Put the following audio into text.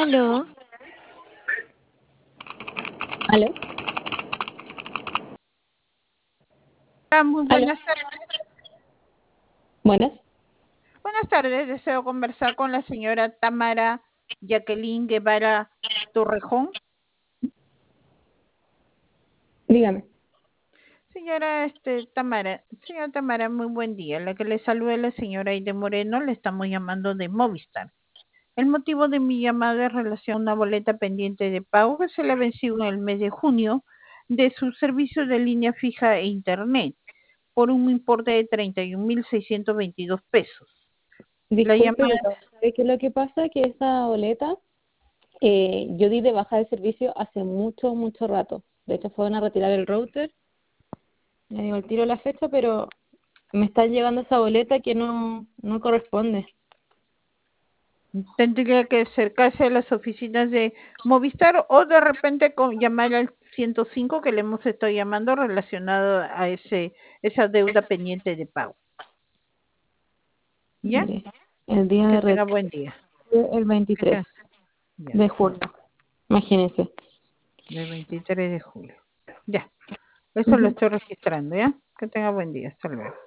Aló, ¿Aló? muy ¿Aló? buenas tardes. Buenas, Buenas tardes, deseo conversar con la señora Tamara Jacqueline Guevara Torrejón. dígame. Señora Tamara, muy buen día. La que le saluda es la señora Aide Moreno, le estamos llamando de Movistar. El motivo de mi llamada es relación a una boleta pendiente de pago que se le venció en el mes de junio de su servicio de línea fija e internet por un importe de 31.622 pesos. La Disculpe, llamada pero ¿sabe qué es lo que pasa? Que esa boleta yo di de baja de servicio hace mucho, mucho rato. De hecho, fueron a retirar el router. Me digo el tiro la fecha, pero me está llegando esa boleta que no corresponde. tendría que acercarse a las oficinas de Movistar o de repente llamar al 105 que le hemos estado llamando relacionado a esa deuda pendiente de pago. ¿Ya? Mire, el día Que de tenga retiro buen día. el Que 23 tenga, ya, de julio. Imagínese. del 23 de julio. Ya, eso lo Ujú. estoy registrando, ¿ya? Que tenga buen día. Hasta luego.